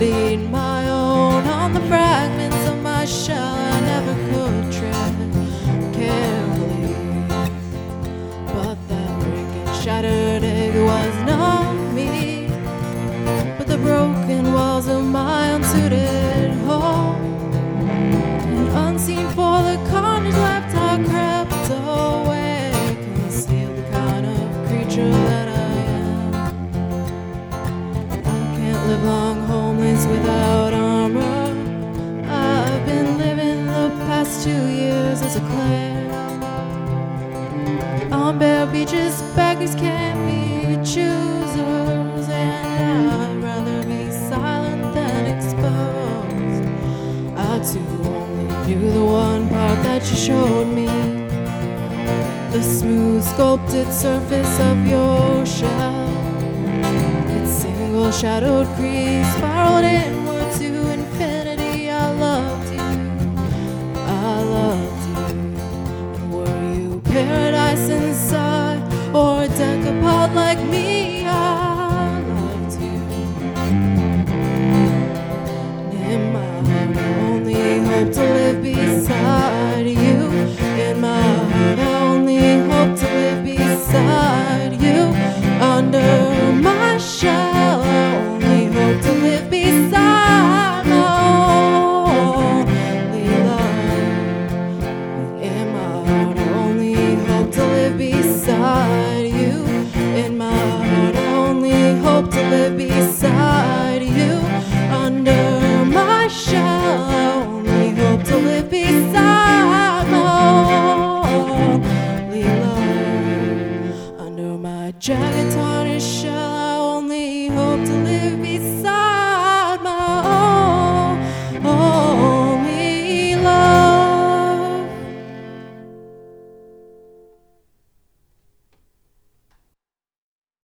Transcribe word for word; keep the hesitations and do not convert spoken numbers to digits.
could eat my own on the fragments of my shell I never could tread carefully. But that breaking, shattered egg was not me, but the broken walls of my unsuited home. And unseen for the carnage left, I crept away, concealed the kind of creature that I am. I can't live long homeless without armor. I've been living the past two years as a clan. On bare beaches, beggars can't be choosers, and I'd rather be silent than exposed. I too only knew the one part that you showed me, the smooth sculpted surface of your shell. Its single shadowed crease spiraled inward to infinity. I loved you, I loved you. And were you paradise inside, or a decapod like me? I loved you. And in my heart I only hope to live beside you. In my heart I only hope to live beside you. Under my shell I only hope to live beside my only love. In my heart I only hope to live beside you. In my heart I only hope to live beside you. Under my shell I only hope to live beside my only love. Under my jagged